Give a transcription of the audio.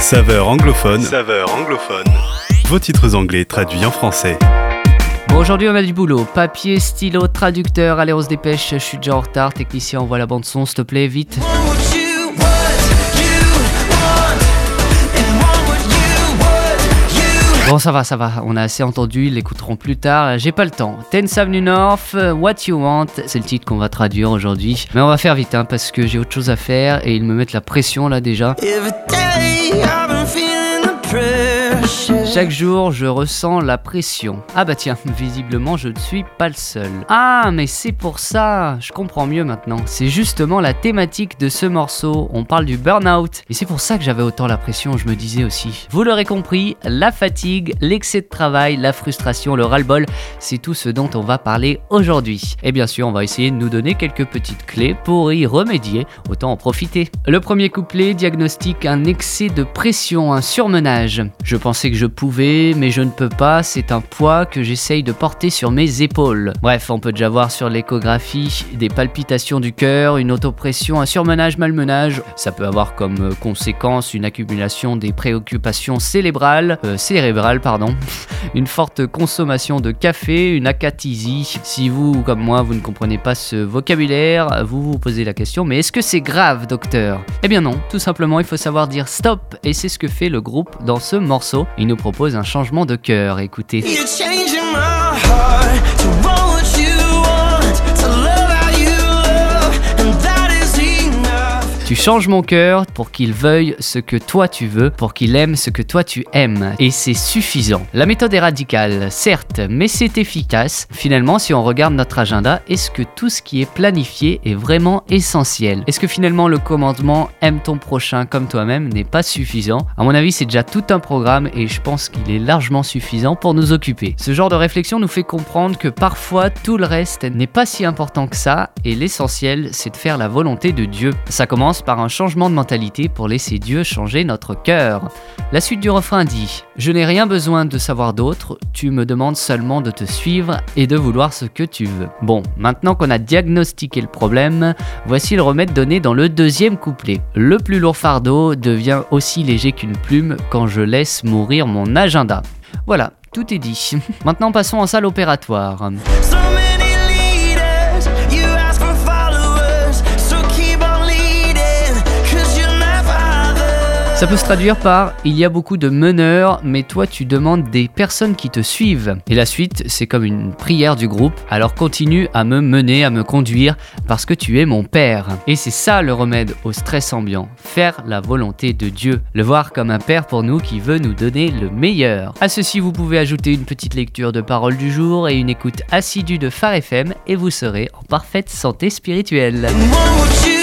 Saveur anglophone. Saveur anglophone. Vos titres anglais traduits en français. Bon, aujourd'hui on a du boulot. Papier, stylo, traducteur. Allez, on se dépêche, je suis déjà en retard. Technicien, envoie la bande son, s'il te plaît, vite. Bon, ça va, on a assez entendu, ils l'écouteront plus tard, j'ai pas le temps. 10 Avenue North, What You Want, c'est le titre qu'on va traduire aujourd'hui. Mais on va faire vite, parce que j'ai autre chose à faire et ils me mettent la pression là déjà. Chaque jour, je ressens la pression. Ah bah tiens, visiblement, je ne suis pas le seul. Ah, mais c'est pour ça, je comprends mieux maintenant. C'est justement la thématique de ce morceau. On parle du burn-out. Et c'est pour ça que j'avais autant la pression, je me disais aussi. Vous l'aurez compris, la fatigue, l'excès de travail, la frustration, le ras-le-bol, c'est tout ce dont on va parler aujourd'hui. Et bien sûr, on va essayer de nous donner quelques petites clés pour y remédier. Autant en profiter. Le premier couplet diagnostique un excès de pression, un surmenage. Je pensais que je pouvais, mais je ne peux pas, c'est un poids que j'essaye de porter sur mes épaules. Bref, on peut déjà voir sur l'échographie des palpitations du cœur, une autopression, un surmenage, malmenage. Ça peut avoir comme conséquence une accumulation des préoccupations cérébrales, une forte consommation de café, une acathisie. Si vous, comme moi, vous ne comprenez pas ce vocabulaire, vous vous posez la question, mais est-ce que c'est grave, docteur ? Eh bien non, tout simplement, il faut savoir dire stop, et c'est ce que fait le groupe dans ce morceau. Il nous propose un changement de cœur, écoutez. Tu changes mon cœur pour qu'il veuille ce que toi tu veux, pour qu'il aime ce que toi tu aimes. Et c'est suffisant. La méthode est radicale, certes, mais c'est efficace. Finalement, si on regarde notre agenda, est-ce que tout ce qui est planifié est vraiment essentiel ? Est-ce que finalement le commandement « aime ton prochain comme toi-même » n'est pas suffisant ? À mon avis, c'est déjà tout un programme et je pense qu'il est largement suffisant pour nous occuper. Ce genre de réflexion nous fait comprendre que parfois tout le reste n'est pas si important que ça et l'essentiel, c'est de faire la volonté de Dieu. Ça commence par un changement de mentalité pour laisser Dieu changer notre cœur. La suite du refrain dit « Je n'ai rien besoin de savoir d'autre, tu me demandes seulement de te suivre et de vouloir ce que tu veux. » Bon, maintenant qu'on a diagnostiqué le problème, voici le remède donné dans le deuxième couplet. Le plus lourd fardeau devient aussi léger qu'une plume quand je laisse mourir mon agenda. Voilà, tout est dit. Maintenant passons en salle opératoire. Ça peut se traduire par « il y a beaucoup de meneurs, mais toi tu demandes des personnes qui te suivent ». Et la suite, c'est comme une prière du groupe. Alors continue à me mener, à me conduire, parce que tu es mon père. Et c'est ça le remède au stress ambiant. Faire la volonté de Dieu. Le voir comme un père pour nous qui veut nous donner le meilleur. À ceci, vous pouvez ajouter une petite lecture de paroles du jour et une écoute assidue de Phare FM et vous serez en parfaite santé spirituelle.